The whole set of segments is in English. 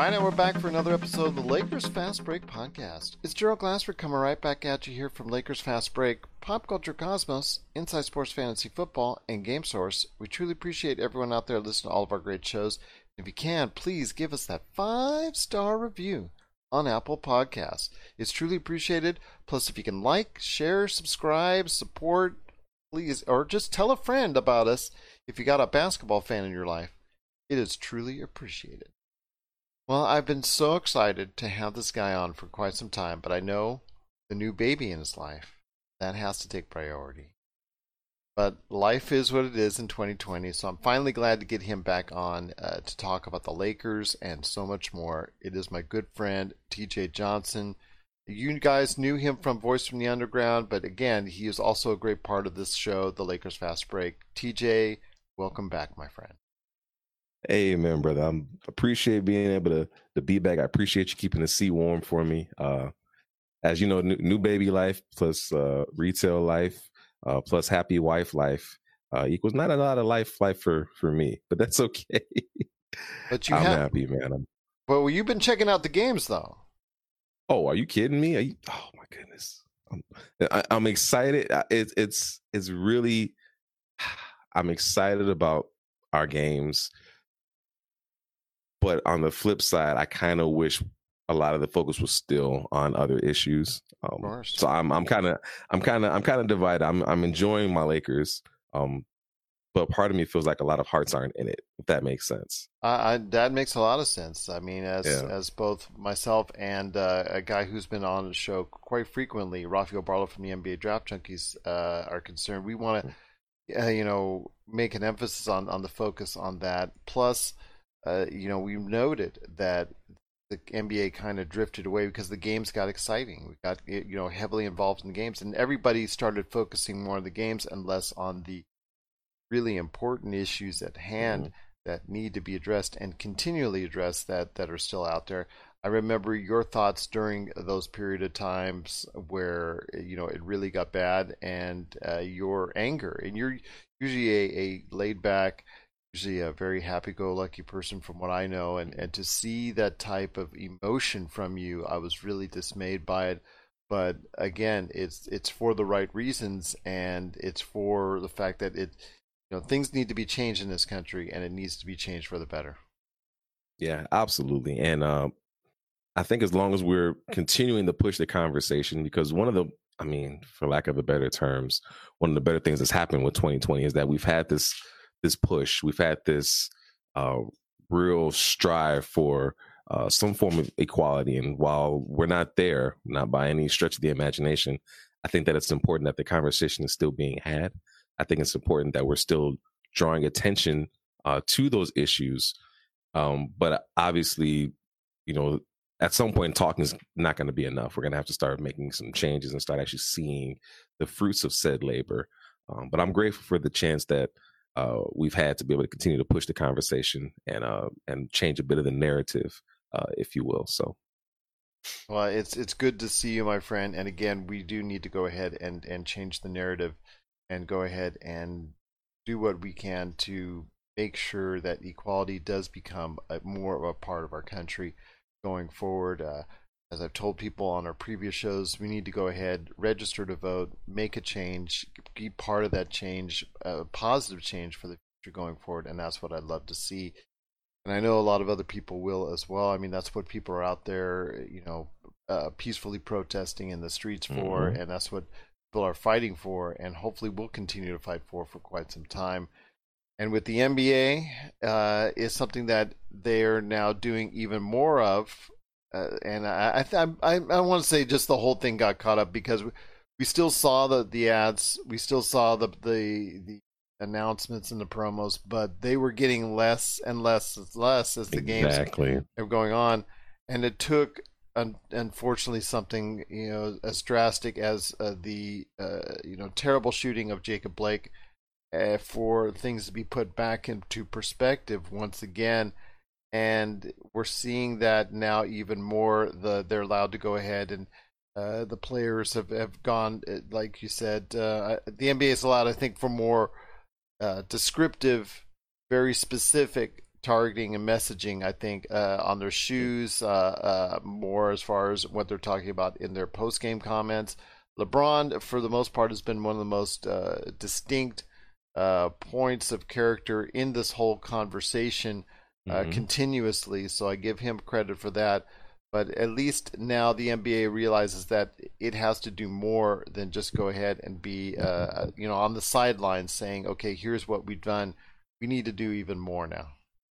right, and we're back for another episode of the Lakers Fast Break podcast. It's Gerald Glassford coming right back at you here from Lakers Fast Break, Pop Culture Cosmos, Inside Sports Fantasy Football, and Game Source. We truly appreciate everyone out there listening to all of our great shows. If you can, please give us that 5-star review on Apple Podcasts. It's truly appreciated. Plus, if you can like, share, subscribe, support, please, or just tell a friend about us if you got a basketball fan in your life. It is truly appreciated. Well, I've been so excited to have this guy on for quite some time, but I know the new baby in his life, that has to take priority. But life is what it is in 2020, so I'm finally glad to get him back on to talk about the Lakers and so much more. It is my good friend, TJ Johnson. You guys knew him from Voice from the Underground, but again, he is also a great part of this show, the Lakers Fast Break. TJ, welcome back, my friend. Hey, man, brother. I appreciate being able to be back. I appreciate you keeping the seat warm for me. As you know, new baby life plus retail life plus happy wife life equals not a lot of life for me, but that's okay. But I'm happy, man. Well, you've been checking out the games, though. Oh, are you kidding me? Oh, my goodness. I'm excited. It's really, I'm excited about our games. But on the flip side, I kind of wish a lot of the focus was still on other issues. So I'm kind of divided. I'm enjoying my Lakers, but part of me feels like a lot of hearts aren't in it. If that makes sense. That makes a lot of sense. I mean, as both myself and a guy who's been on the show quite frequently, Rafael Barlow from the NBA Draft Junkies, are concerned. We want to, make an emphasis on the focus on that. Plus. We noted that the NBA kind of drifted away because the games got exciting. We got, heavily involved in the games, and everybody started focusing more on the games and less on the really important issues at hand that need to be addressed and continually addressed that are still out there. I remember your thoughts during those period of times where, it really got bad, and your anger. And you're usually a laid back, usually a very happy-go-lucky person from what I know, and to see that type of emotion from you, I was really dismayed by it. But again, it's for the right reasons, and it's for the fact that things need to be changed in this country, and it needs to be changed for the better. Yeah, absolutely. And I think as long as we're continuing to push the conversation, because for lack of a better terms, one of the better things that's happened with 2020 is that we've had this push. We've had this real strive for some form of equality. And while we're not there, not by any stretch of the imagination, I think that it's important that the conversation is still being had. I think it's important that we're still drawing attention to those issues. But obviously, at some point, talking is not going to be enough. We're going to have to start making some changes and start actually seeing the fruits of said labor. But I'm grateful for the chance that we've had to be able to continue to push the conversation and change a bit of the narrative, if you will. So, well, it's good to see you, my friend. And again, we do need to go ahead and change the narrative, and go ahead and do what we can to make sure that equality does become more of a part of our country going forward. As I've told people on our previous shows, we need to go ahead, register to vote, make a change, be part of that change, positive change for the future going forward, and that's what I'd love to see. And I know a lot of other people will as well. I mean, that's what people are out there, peacefully protesting in the streets for, and that's what people are fighting for, and hopefully will continue to fight for quite some time. And with the NBA, is something that they're now doing even more of. And I want to say just the whole thing got caught up because we still saw the ads, we still saw the announcements and the promos, but they were getting less and less as the games were going on, and it took unfortunately something as drastic as the terrible shooting of Jacob Blake for things to be put back into perspective once again. And we're seeing that now even more. They're allowed to go ahead, and the players have gone, like you said. The NBA is allowed, I think, for more descriptive, very specific targeting and messaging, I think, on their shoes, more as far as what they're talking about in their post game comments. LeBron, for the most part, has been one of the most distinct points of character in this whole conversation continuously. So I give him credit for that. But at least now the NBA realizes that it has to do more than just go ahead and be, on the sidelines saying, "Okay, here's what we've done. We need to do even more now."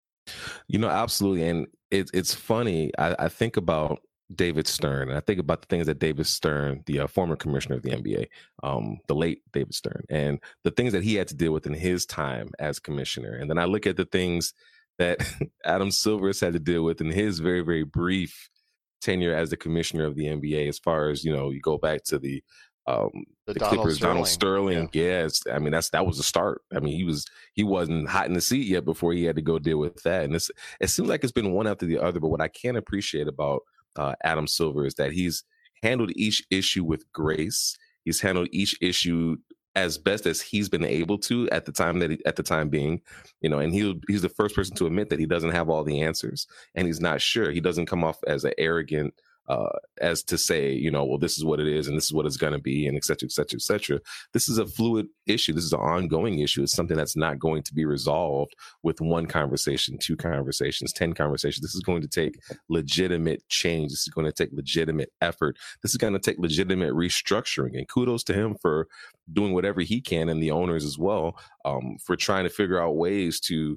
Absolutely. And it's funny. I think about David Stern, and I think about the things that David Stern, the former commissioner of the NBA, the late David Stern, and the things that he had to deal with in his time as commissioner. And then I look at the things that Adam Silver has had to deal with in his very, very brief tenure as the commissioner of the NBA, as far as, you go back to the Clippers, Donald Sterling. Yes. I mean, that was the start. I mean, he wasn't hot in the seat yet before he had to go deal with that. And it seems like it's been one after the other. But what I can appreciate about Adam Silver is that he's handled each issue with grace. He's handled each issue as best as he's been able to at the time being, and he's the first person to admit that he doesn't have all the answers and he's not sure. He doesn't come off as an arrogant, as to say, well, this is what it is and this is what it's going to be, and et cetera, et cetera, et cetera. This is a fluid issue. This is an ongoing issue. It's something that's not going to be resolved with one conversation, 2 conversations, 10 conversations. This is going to take legitimate change. This is going to take legitimate effort. This is going to take legitimate restructuring. And kudos to him for doing whatever he can, and the owners as well, for trying to figure out ways to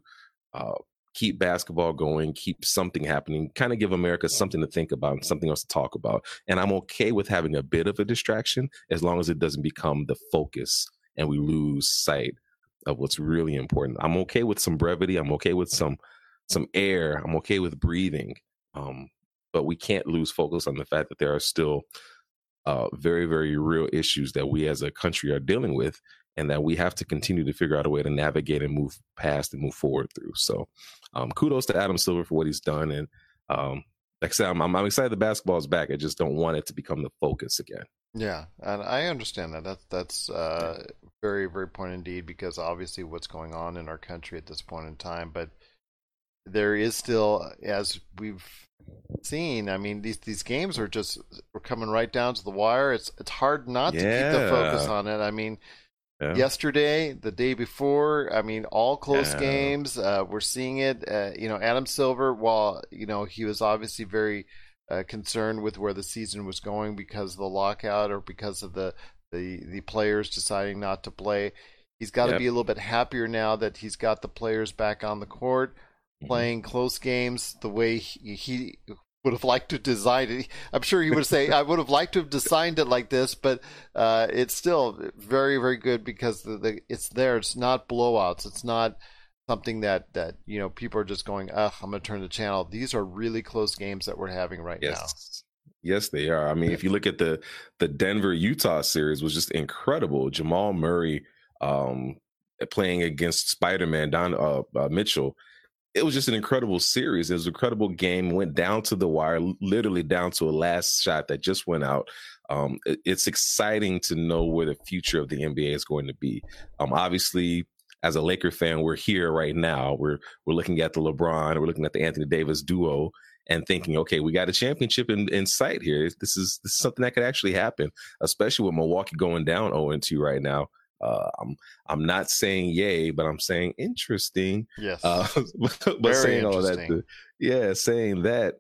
keep basketball going, keep something happening, kind of give America something to think about and something else to talk about. And I'm okay with having a bit of a distraction as long as it doesn't become the focus and we lose sight of what's really important. I'm okay with some brevity. I'm okay with some air. I'm okay with breathing. But we can't lose focus on the fact that there are still very, very real issues that we as a country are dealing with, and that we have to continue to figure out a way to navigate and move past and move forward through. So kudos to Adam Silver for what he's done. And like I said, I'm excited the basketball is back. I just don't want it to become the focus again. Yeah, and I understand that. That's very, very point indeed, because obviously what's going on in our country at this point in time. But there is still, as we've seen, I mean, these games we're coming right down to the wire. It's hard not to keep the focus on it. I mean, yesterday, the day before, I mean, all close games. We're seeing it. Adam Silver, while he was obviously very concerned with where the season was going because of the lockout or because of the players deciding not to play, he's got to be a little bit happier now that he's got the players back on the court, playing close games the way he would have liked to design it. I'm sure he would say, I would have liked to have designed it like this, but it's still very, very good because it's there. It's not blowouts. It's not something that people are just going, I'm going to turn the channel. These are really close games that we're having right now. Yes, they are. I mean, if you look at the Denver-Utah series, was just incredible. Jamal Murray playing against Spider-Man, Don Mitchell. It was just an incredible series. It was an incredible game. Went down to the wire, literally down to a last shot that just went out. It's exciting to know where the future of the NBA is going to be. Obviously, as a Laker fan, we're here right now. We're looking at the LeBron, we're looking at the Anthony Davis duo, and thinking, okay, we got a championship in sight here. This is something that could actually happen, especially with Milwaukee going down 0-2 right now. I'm not saying yay, but I'm saying interesting. Yes. But very saying all interesting. that, saying that,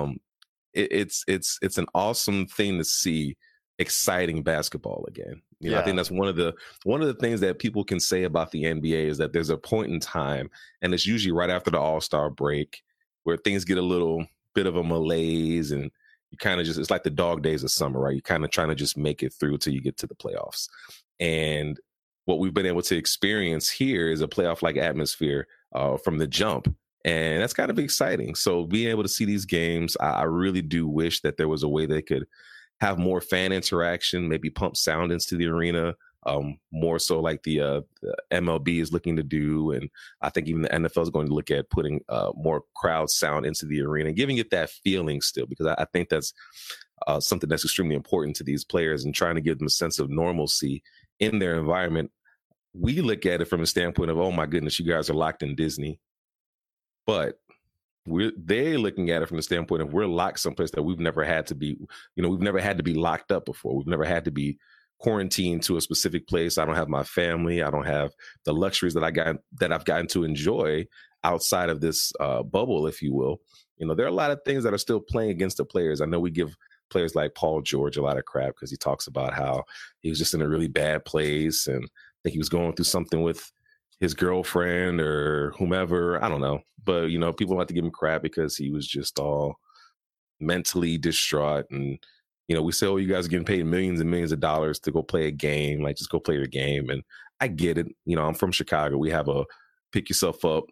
it's an awesome thing to see exciting basketball again. I think that's one of the things that people can say about the NBA is that there's a point in time, and it's usually right after the All-Star break, where things get a little bit of a malaise, and you kind of it's like the dog days of summer, right? You're kind of trying to just make it through till you get to the playoffs. And what we've been able to experience here is a playoff-like atmosphere from the jump. And that's kind of exciting. So being able to see these games, I really do wish that there was a way they could have more fan interaction, maybe pump sound into the arena, more so like the MLB is looking to do. And I think even the NFL is going to look at putting more crowd sound into the arena and giving it that feeling still, because I think that's something that's extremely important to these players and trying to give them a sense of normalcy in their environment. We look at it from a standpoint of, oh my goodness, you guys are locked in Disney. but they're looking at it from the standpoint of we're locked someplace that we've never had to be. We've never had to be locked up before. We've never had to be quarantined to a specific place. I don't have my family. I don't have the luxuries that I've gotten to enjoy outside of this bubble, if you will. There are a lot of things that are still playing against the players. I know we give players like Paul George a lot of crap because he talks about how he was just in a really bad place and I think he was going through something with his girlfriend or whomever. I don't know. But, people like to give him crap because he was just all mentally distraught. And, we say, oh, you guys are getting paid millions and millions of dollars to go play a game. Like, just go play your game. And I get it. I'm from Chicago. We have a pick yourself up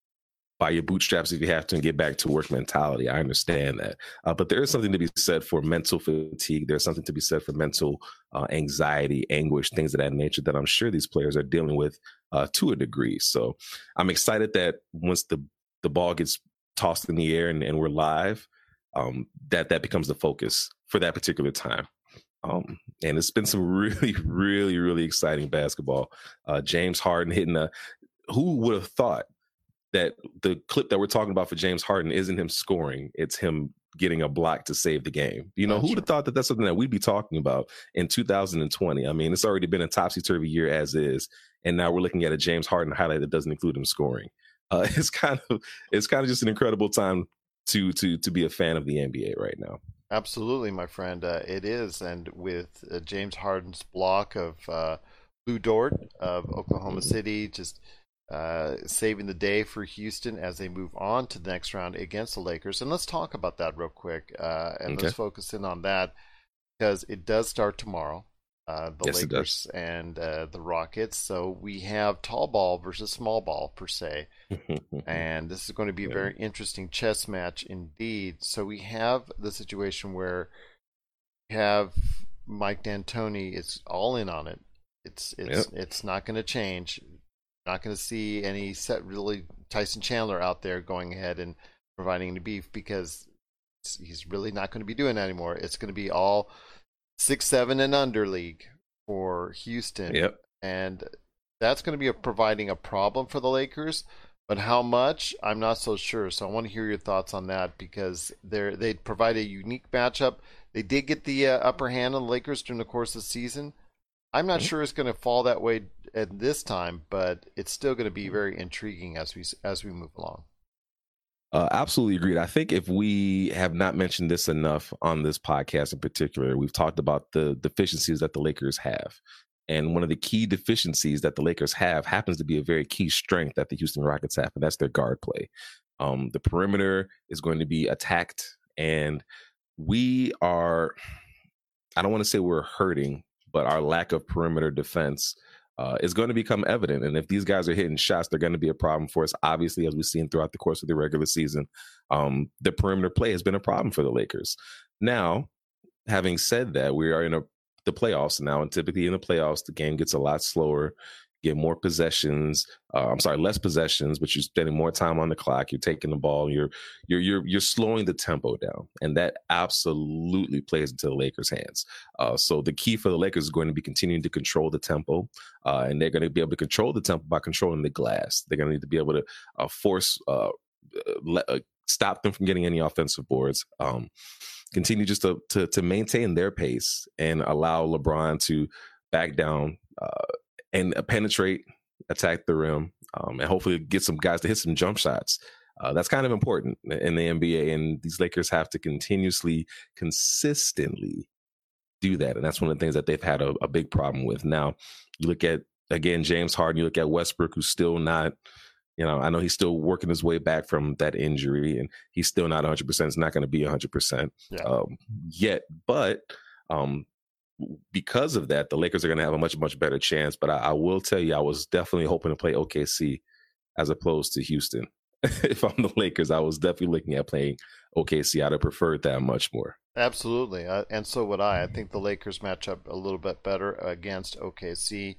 by your bootstraps if you have to and get back to work mentality. I understand that. But there is something to be said for mental fatigue. There's something to be said for mental anxiety, anguish, things of that nature that I'm sure these players are dealing with to a degree. So I'm excited that once the ball gets tossed in the air and we're live, that becomes the focus for that particular time. And it's been some really, really, really exciting basketball. James Harden hitting who would have thought that the clip that we're talking about for James Harden isn't him scoring, it's him getting a block to save the game. Who would have thought that that's something that we'd be talking about in 2020? I mean, it's already been a topsy-turvy year as is, and now we're looking at a James Harden highlight that doesn't include him scoring. It's kind of just an incredible time to be a fan of the NBA right now. Absolutely, my friend. It is, and with James Harden's block of Lou Dort of Oklahoma City, just saving the day for Houston as they move on to the next round against the Lakers. And let's talk about that real quick. And let's focus in on that because it does start tomorrow. Yes, Lakers and the Rockets. So we have tall ball versus small ball per se. And this is going to be a very interesting chess match indeed. So we have the situation where we have Mike D'Antoni is all in on it. It's not going to change. Not going to see any really Tyson Chandler out there going ahead and providing any beef because he's really not going to be doing that anymore. It's going to be all 6-7 and under league for Houston. Yep. And that's going to be providing a problem for the Lakers. But how much, I'm not so sure. So I want to hear your thoughts on that because they provide a unique matchup. They did get the upper hand on the Lakers during the course of the season. I'm not sure it's going to fall that way at this time, but it's still going to be very intriguing as we move along. Absolutely agreed. I think if we have not mentioned this enough on this podcast in particular, we've talked about the deficiencies that the Lakers have. And one of the key deficiencies that the Lakers have happens to be a very key strength that the Houston Rockets have, and that's their guard play. The perimeter is going to be attacked, and we are, I don't want to say we're hurting, but our lack of perimeter defense is going to become evident. And if these guys are hitting shots, they're going to be a problem for us. Obviously, as we've seen throughout the course of the regular season, the perimeter play has been a problem for the Lakers. Now, having said that, we are in the playoffs now, and typically in the playoffs, the game gets a lot slower. Get more possessions. Less possessions, but you're spending more time on the clock. You're taking the ball. You're slowing the tempo down, and that absolutely plays into the Lakers' hands. So the key for the Lakers is going to be continuing to control the tempo, and they're going to be able to control the tempo by controlling the glass. They're going to need to be able to stop them from getting any offensive boards. Continue just to maintain their pace and allow LeBron to back down. And penetrate, attack the rim, and hopefully get some guys to hit some jump shots. That's kind of important in the NBA, and these Lakers have to consistently do that, and that's one of the things that they've had a big problem with. Now, you look at, again, James Harden, you look at Westbrook, who's still not, I know he's still working his way back from that injury, and he's still not 100%. It's not going to be 100% yet, but because of that, the Lakers are going to have a much, much better chance. But I will tell you, I was definitely hoping to play OKC as opposed to Houston. If I'm the Lakers, I was definitely looking at playing OKC. I'd have preferred that much more. Absolutely. And so would I. I think the Lakers match up a little bit better against OKC.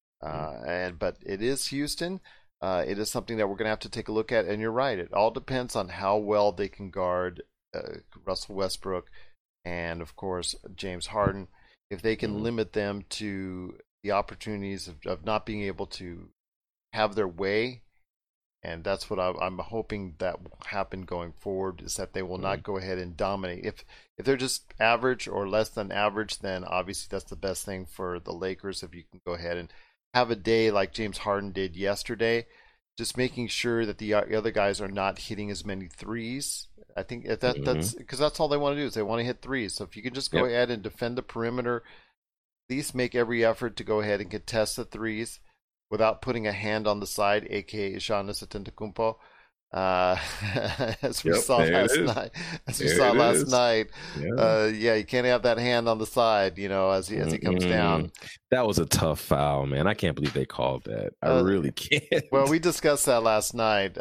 But it is Houston. It is something that we're going to have to take a look at. And you're right. It all depends on how well they can guard Russell Westbrook and, of course, James Harden. If they can limit them to the opportunities of not being able to have their way and that's what I'm hoping that will happen going forward, is that they will Mm-hmm. not go ahead and dominate. If they're just average or less than average, then obviously that's the best thing for the Lakers. If you can go ahead and have a day like James Harden did yesterday, just making sure that the other guys are not hitting as many threes. I think if that's because that's all they want to do, is they want to hit threes. So if you can just go Yep. ahead and defend the perimeter, at least make every effort to go ahead and contest the threes without putting a hand on the side, aka Giannis Antetokounmpo. Uh, as we Yep. saw There it last is. night, as we There saw it last is. night, Yeah. yeah, you can't have that hand on the side, as he comes Mm-mm. down. That was a tough foul, man. I can't believe they called that. I Uh, really well, can't. we discussed that last night.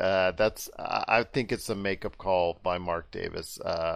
I think it's a makeup call by Mark Davis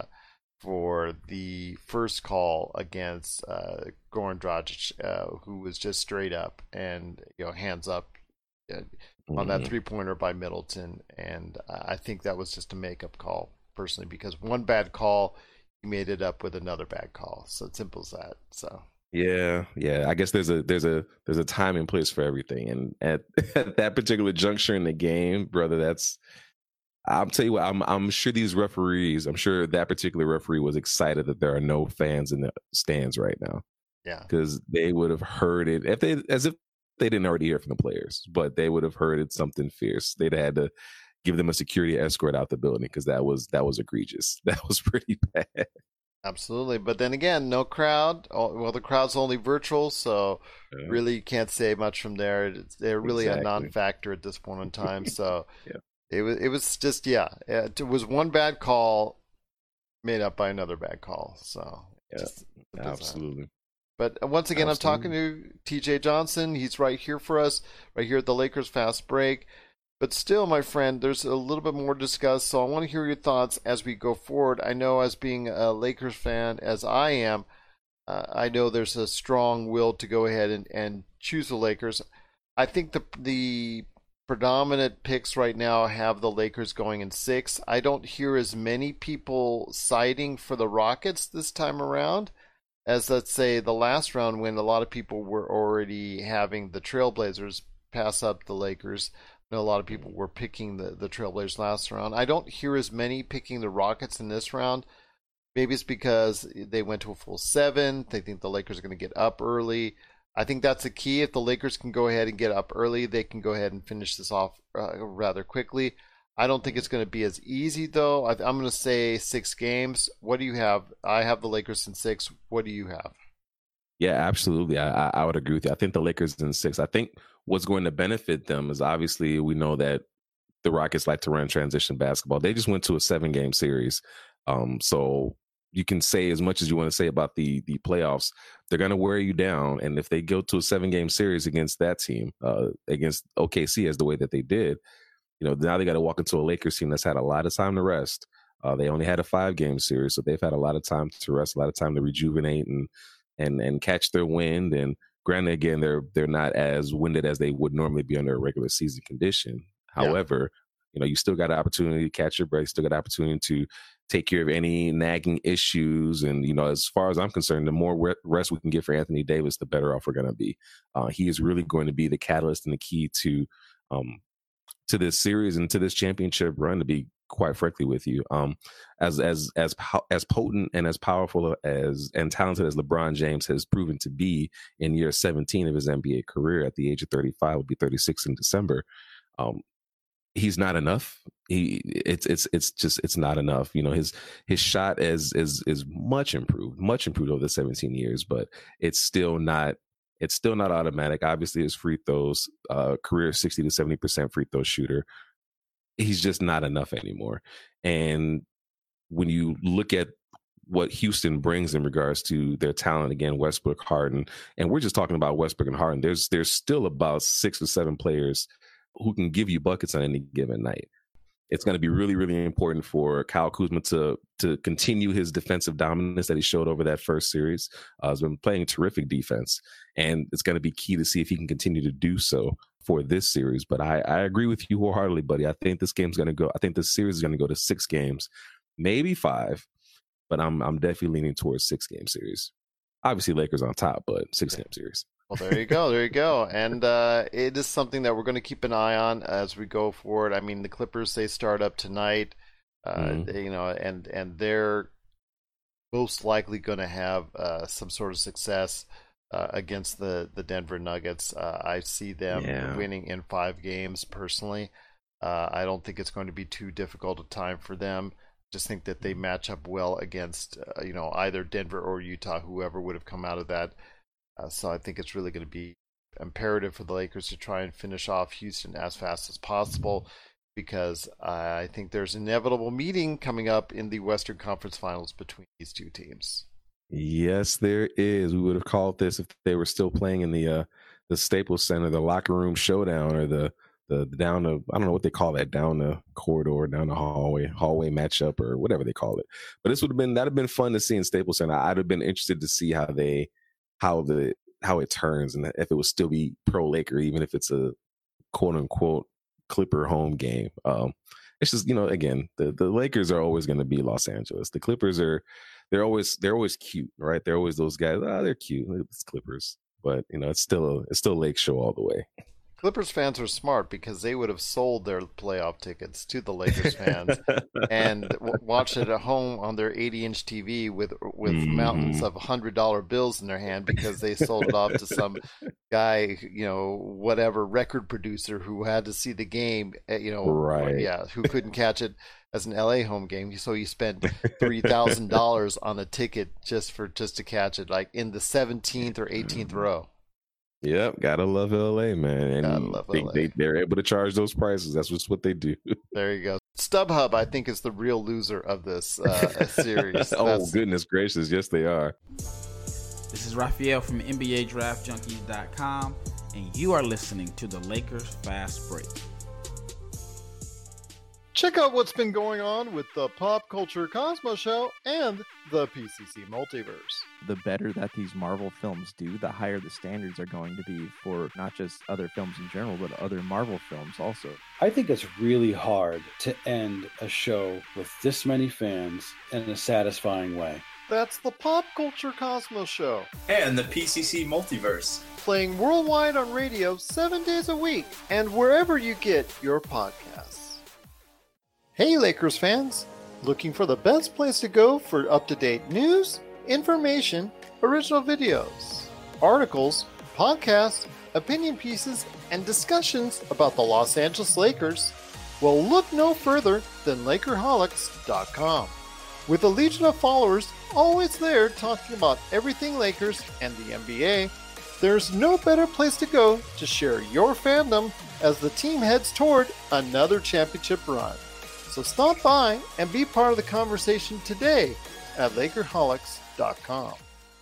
for the first call against Goran Dragic, who was just straight up and hands up uh, on that Mm-mm. 3-pointer by Middleton, and I think that was just a makeup call personally, because one bad call, he made it up with another bad call. So it's simple as that. So Yeah, yeah. I guess there's a time and place for everything, and at, at that particular juncture in the game, brother, that's I'll tell you what. I'm sure these referees. I'm sure that particular referee was excited that there are no fans in the stands right now, yeah. because they would have heard it if they as if they didn't already hear from the players, but they would have heard it something fierce. They'd had to give them a security escort out the building because that was egregious. That was pretty bad. Absolutely. But then again, no crowd. Well, the crowd's only virtual, so Yeah, really you can't say much from there. They're really a exactly. non-factor at this point in time. So Yeah, it was just, yeah, it was one bad call made up by another bad call. So yeah, just simple as that. absolutely, But once again, I'm talking absolutely. to TJ Johnson. He's right here for us, right here at the Lakers Fast Break. But still, my friend, there's a little bit more to discuss. So I want to hear your thoughts as we go forward. I know, as being a Lakers fan, as I am, I know there's a strong will to go ahead and choose the Lakers. I think the predominant picks right now have the Lakers going in 6. I don't hear as many people siding for the Rockets this time around as, let's say, the last round, when a lot of people were already having the Trailblazers pass up the Lakers. I know a lot of people were picking the Trailblazers last round. I don't hear as many picking the Rockets in this round. Maybe it's because they went to a full 7. They think the Lakers are going to get up early. I think that's the key. If the Lakers can go ahead and get up early, they can go ahead and finish this off rather quickly. I don't think it's going to be as easy, though. I'm going to say 6 games. What do you have? I have the Lakers in 6. What do you have? Yeah, absolutely. I would agree with you. I think the Lakers in 6. I think what's going to benefit them is, obviously, we know that the Rockets like to run transition basketball. They just went to a 7-game series. So you can say as much as you want to say about the playoffs. They're going to wear you down, and if they go to a 7-game series against that team, against OKC, as the way that they did, now they got to walk into a Lakers team that's had a lot of time to rest. They only had a 5-game series, so they've had a lot of time to rest, a lot of time to rejuvenate and catch their wind. And granted, again, they're not as winded as they would normally be under a regular season condition. Yeah, However, you still got an opportunity to catch your breath, still got an opportunity to take care of any nagging issues. And as far as I'm concerned, the more rest we can get for Anthony Davis, the better off we're going to be. He is really going to be the catalyst and the key um, to this series and to this championship run, to be quite frankly with you. As potent and as powerful as and talented as LeBron James has proven to be in year 17 of his NBA career, at the age of 35, will be 36 in December. um, he's not enough. It's not enough. His shot is much improved over the 17 years, but it's still not automatic. Obviously, his free throws, career 60 to 70% free throw shooter. He's just not enough anymore. And when you look at what Houston brings in regards to their talent, again, Westbrook, Harden, and we're just talking about Westbrook and Harden. There's still about 6 or 7 players who can give you buckets on any given night. It's going to be really, really important for Kyle Kuzma to continue his defensive dominance that he showed over that first series. He's been playing terrific defense, and it's going to be key to see if he can continue to do so for this series. But I agree with you wholeheartedly, buddy. I think this game's going to go. I think this series is going to go to 6 games, maybe 5, but I'm definitely leaning towards 6-game series. Obviously, Lakers on top, but 6-game series. Well, there you go. There you go. And it is something that we're going to keep an eye on as we go forward. I mean, the Clippers, they start up tonight, you know, and they're most likely going to have some sort of success against the Denver Nuggets. I see them winning in 5 games personally. I don't think it's going to be too difficult a time for them. Just think that they match up well against, you know, either Denver or Utah, whoever would have come out of that. So I think it's really going to be imperative for the Lakers to try and finish off Houston as fast as possible, because I think there's an inevitable meeting coming up in the Western Conference Finals between these two teams. Yes, there is. We would have called this, if they were still playing in the Staples Center, the locker room showdown, or the down the, I don't know what they call that, down the corridor, down the hallway matchup, or whatever they call it. But that'd have been fun to see in Staples Center. I'd have been interested to see how it turns, and if it would still be pro Laker, even if it's a quote unquote Clipper home game. It's just, you know, again, the Lakers are always going to be Los Angeles. The Clippers they're always cute, right? They're always those guys. They're cute. It's Clippers, but you know, it's still Lake Show all the way. Clippers fans are smart, because they would have sold their playoff tickets to the Lakers fans and watched it at home on their 80-inch TV with mountains of $100 bills in their hand, because they sold it off to some guy, you know, whatever record producer who had to see the game, you know, right? Yeah, who couldn't catch it as an LA home game, so he spent $3,000 on a ticket just to catch it, like in the 17th or 18th row. Yep, gotta love LA, man. And they're able to charge those prices. That's just what they do. There you go. StubHub, I think, is the real loser of this series. Goodness gracious, yes they are. This is Raphael from NBADraftJunkies.com, and you are listening to the Lakers Fast Break. Check out what's been going on with the Pop Culture Cosmos Show and the PCC Multiverse. The better that these Marvel films do, the higher the standards are going to be for not just other films in general, but other Marvel films also. I think it's really hard to end a show with this many fans in a satisfying way. That's the Pop Culture Cosmos Show. And the PCC Multiverse. Playing worldwide on radio 7 days a week and wherever you get your podcasts. Hey Lakers fans! Looking for the best place to go for up-to-date news, information, original videos, articles, podcasts, opinion pieces, and discussions about the Los Angeles Lakers? Well, look no further than Lakerholics.com. With a legion of followers always there talking about everything Lakers and the NBA, there's no better place to go to share your fandom as the team heads toward another championship run. So stop by and be part of the conversation today at Lakerholics.com.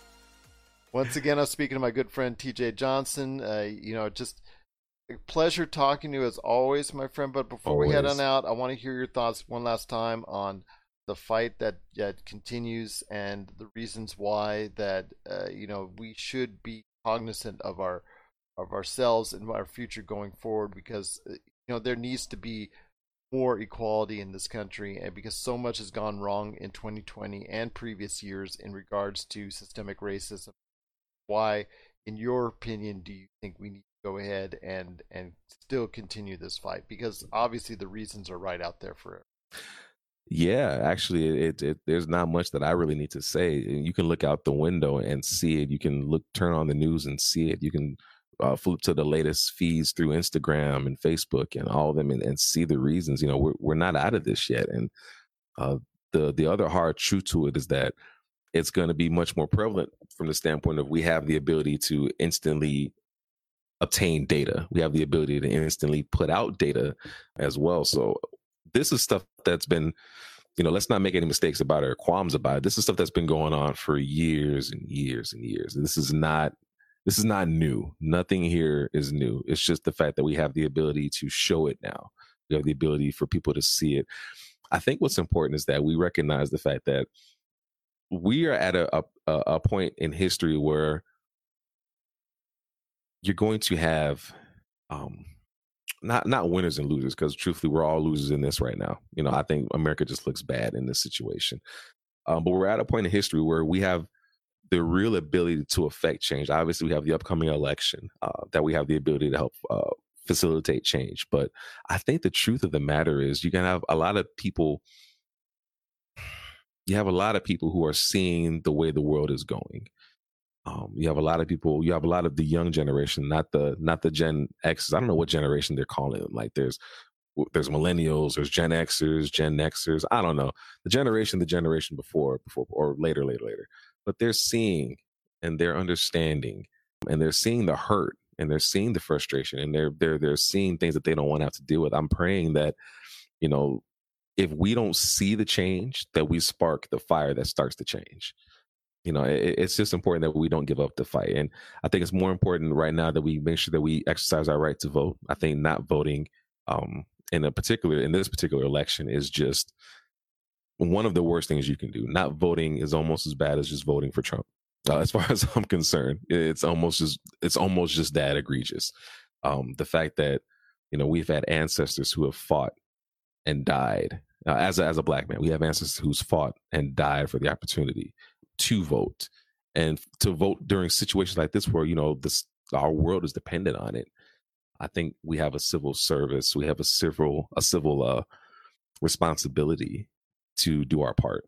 Once again, I'm speaking to my good friend TJ Johnson. You know, just a pleasure talking to you as always, my friend. But before we head on out, I want to hear your thoughts one last time on the fight that continues and the reasons why that you know, we should be cognizant of ourselves and our future going forward, because you know, there needs to be more equality in this country, and because so much has gone wrong in 2020 and previous years in regards to systemic racism. Why, in your opinion, do you think we need to go ahead and still continue this fight? Because obviously the reasons are right out there for it. Yeah, actually, there's not much that I really need to say. You can look out the window and see it. You can turn on the news and see it. You can flip to the latest feeds through Instagram and Facebook and all of them, and see the reasons. You know, we're not out of this yet. And the other hard truth to it is that it's going to be much more prevalent from the standpoint of we have the ability to instantly obtain data. We have the ability to instantly put out data as well. So this is stuff that's been, you know, let's not make any mistakes about it or qualms about it. This is stuff that's been going on for years and years and years. This is not new. Nothing here is new. It's just the fact that we have the ability to show it now. We have the ability for people to see it. I think what's important is that we recognize the fact that we are at a point in history where you're going to have not winners and losers, because truthfully, we're all losers in this right now. You know, I think America just looks bad in this situation. But we're at a point in history where the real ability to affect change. Obviously, we have the upcoming election that we have the ability to help facilitate change. But I think the truth of the matter is you can have a lot of people. You have a lot of people who are seeing the way the world is going. You have a lot of people. You have a lot of the young generation, not the Gen X's. I don't know what generation they're calling them. Like there's millennials, there's Gen Xers, Gen Xers. I don't know the generation before or later. But they're seeing and they're understanding and they're seeing the hurt and they're seeing the frustration and they're seeing things that they don't want to have to deal with. I'm praying that, you know, if we don't see the change, that we spark the fire that starts the change. You know, it's just important that we don't give up the fight. And I think it's more important right now that we make sure that we exercise our right to vote. I think not voting in this particular election is just one of the worst things you can do. Not voting is almost as bad as just voting for Trump. As far as I'm concerned, it's almost just that egregious. The fact that, you know, we've had ancestors who have fought and died as a black man. We have ancestors who's fought and died for the opportunity to vote, and to vote during situations like this where, you know, our world is dependent on it. I think we have a civil service. We have a civil responsibility to do our part.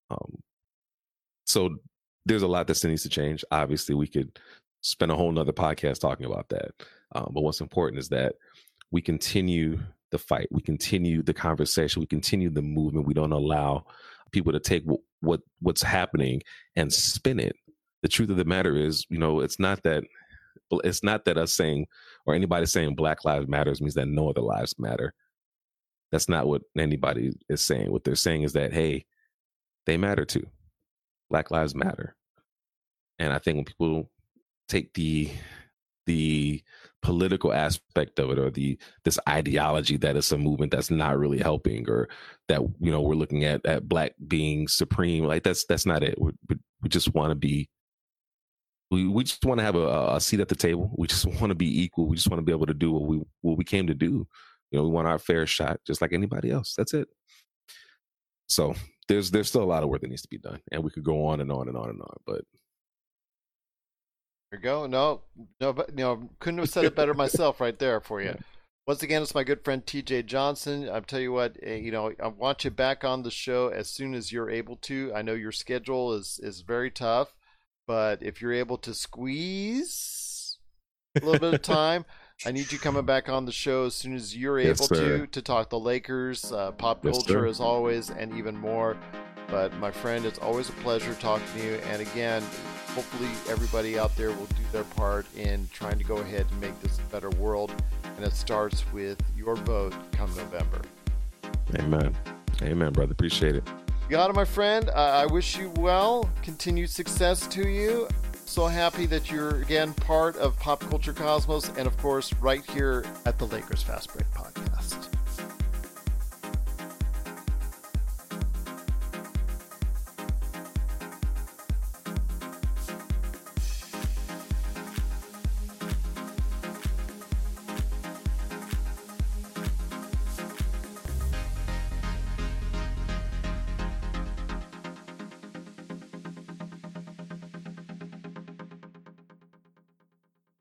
So there's a lot that still needs to change. Obviously, we could spend a whole nother podcast talking about that. But what's important is that we continue the fight. We continue the conversation. We continue the movement. We don't allow people to take what's happening and spin it. The truth of the matter is, you know, it's not that us saying or anybody saying Black Lives Matters means that no other lives matter. That's not what anybody is saying. What they're saying is that, hey, they matter too. Black lives matter. And I think when people take the political aspect of it, or this ideology that it's a movement that's not really helping, or that, you know, we're looking at Black being supreme, like that's not it. We just want to be. We just want to have a seat at the table. We just want to be equal. We just want to be able to do what we came to do. You know, we want our fair shot, just like anybody else. That's it. So there's still a lot of work that needs to be done, and we could go on and on and on and on. But there you go. No, but you know, couldn't have said it better myself right there for you. Once again, it's my good friend TJ Johnson. I'll tell you what, you know, I want you back on the show as soon as you're able to. I know your schedule is very tough, but if you're able to squeeze a little bit of time, I need you coming back on the show as soon as you're able to talk the Lakers, pop culture as always, and even more. But my friend, it's always a pleasure talking to you. And again, hopefully everybody out there will do their part in trying to go ahead and make this a better world. And it starts with your vote come November. Amen. Amen, brother. Appreciate it. Got it, my friend. I wish you well. Continued success to you. So happy that you're, again, part of Pop Culture Cosmos, and of course, right here at the Lakers Fast Break Podcast.